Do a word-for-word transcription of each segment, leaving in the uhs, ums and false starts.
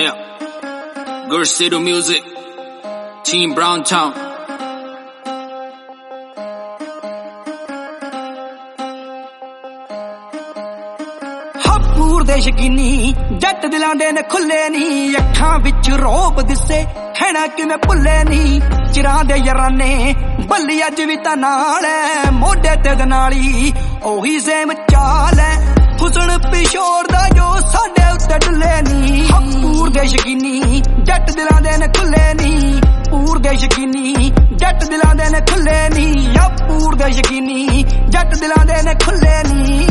Yeah. Good City Music. Team Brown Town. ਹਪੂਰ ਦੇ ਸ਼ਕੀਨੀ ਜੱਟ ਦਿਲਾਂ ਦੇ ਨੇ ਖੁੱਲੇ ਨੀ ਅੱਖਾਂ ਵਿੱਚ ਰੋਬ ਦਿਸੇ ਖੈਣਾ ਕਿਵੇਂ ਭੁੱਲੇ ਨੀ ਚਿਰਾਂ ਦੇ ਯਾਰਾਨੇ ਬੱਲੀ ਅੱਜ ਵੀ ਤਾਂ ਨਾਲ ਐ ਮੋਢੇ ਤੇ ਗਨਾਲੀ ਉਹੀ ਸੇਮ ਚਾਲ ਐ ਹੁਸਨ ਪਿਸ਼ੋਰ ਦਾ ਜੋ ਸਾਡੇ ਉੱਤੇ ਡੁੱਲੇ ਨੀ ਹਪੂਰ ਦੇ ਸ਼ਕੀਨੀ ਜੱਟ ਦਿਲਾਂ ਦੇ ਨੇ ਖੁੱਲੇ ਨੀ ਪੂਰ ਦੇ ਸ਼ਕੀਨੀ ਜੱਟ ਦਿਲਾਂ ਦੇ ਨੇ ਖੁੱਲੇ ਨੀ ਹਪੂਰ ਦੇ ਸ਼ਕੀਨੀ ਜੱਟ ਦਿਲਾਂ ਦੇ ਨੇ ਖੁੱਲੇ ਨੀ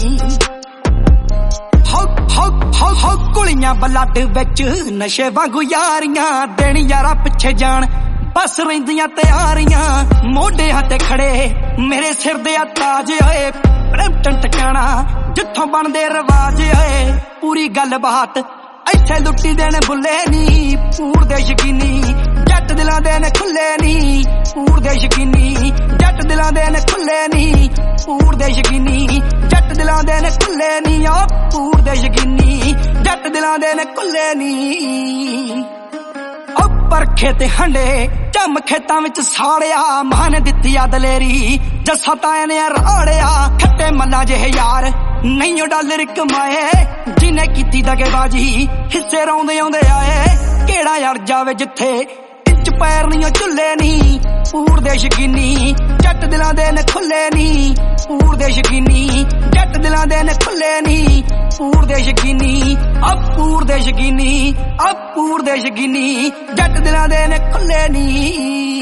ਕੁਲੀਆਂ ਬਲੱਡ ਵਿੱਚ ਨਸ਼ੇ ਵਾਂਗੂ ਯਾਰੀਆਂ ਦਿਨ ਯਾਰਾ ਪਿੱਛੇ ਜਾਣ ਬਸ ਰਹਿੰਦੀਆਂ ਤਿਆਰੀਆਂ ਮੋਢਿਆਂ ਤੇ ਖੜੇ ਮੇਰੇ ਸਿਰ ਦੇ ਆ ਤਾਜ ਓਏ ਪ੍ਰੇਮਟਨ ਟਿਕਾਣਾ ਜਿੱਥੋਂ ਬਣਦੇ ਰਿਵਾਜ ਓਏ ਪੂਰੀ ਗੱਲ ਬਾਤ ਇੱਥੇ ਲੁੱਟੀ ਦੇਣ ਬੁੱਲੇ ਨੀ ਪੂਰ ਦੇ ਸ਼ਕੀਨੀ ਜੱਟ ਦਿਲਾਂ ਦੇ ਨੇ ਖੁੱਲੇ ਨੀ ਪੂਰ ਦੇ ਸ਼ਕੀਨੀ ਜੱਟ ਦਿਲਾਂ ਦੇ ਨੇ ਖੁੱਲੇ ਨੀ ਪੂਰ ਦੇ ਸ਼ਕੀਨੀ ਜੱਟ ਦਿਲਾਂ ਦੇ ਨੇ ਖੁੱਲੇ ਨੀ ਆ ਪੂਰ ਦੇ ਸ਼ਕੀਨੀ ਜੱਟ ਦਿਲਾਂ ਦੇ ਨੇ ਖੁੱਲੇ ਨੀ ਪਰਖੇ ਤੇ ਹੰਡੇ ਚਮ ਖੇਤਾਂ ਵਿੱਚ ਸਾੜਿਆ ਮਾਨ ਦਿੱਤੀ ਆ ਦਲੇਰੀ ਜੱਸਾ ਤਾਏ ਨੇ ਰਾੜਿਆ ਖੱਟੇ ਮੱਲਾ ਜਿਹੇ ਯਾਰ ਨਹੀਂ ਉਹ ਡਾਲਰ ਕਮਾਏ ਜਿਨੇ ਕੀਤੀ ਦਗੇਬਾਜੀ ਹਿੱਸੇ ਰੌਂਦੇ ਆਉਂਦੇ ਆਏ ਕਿਹੜਾ ਅੜ ਜਾਵੇ ਜਿੱਥੇ ਇੰਚ ਪੈਰ ਨਹੀਂ ਝੁੱਲੇ ਨੀ ਪੂਰ ਦੇ ਸ਼ਕੀਨੀ ਜੱਟ ਦਿਲਾਂ ਦੇ ਨੇ ਖੁੱਲੇ ਨੀ ਪੂਰ ਦੇ ਸ਼ਕੀਨੀ ਜੱਟ ਦਿਲਾਂ ਦੇ ਨੇ ਖੁੱਲੇ ਨੀ ਪੂਰ ਦੇ ਸ਼ਕੀਨੀ ਆ ਪੂਰ ਦੇ ਸ਼ਕੀਨੀ ਆ ਪੂਰ ਦੇ ਸ਼ਕੀਨੀ ਜੱਟ ਦਿਲਾਂ ਦੇ ਨੇ ਖੁੱਲੇ ਨੀ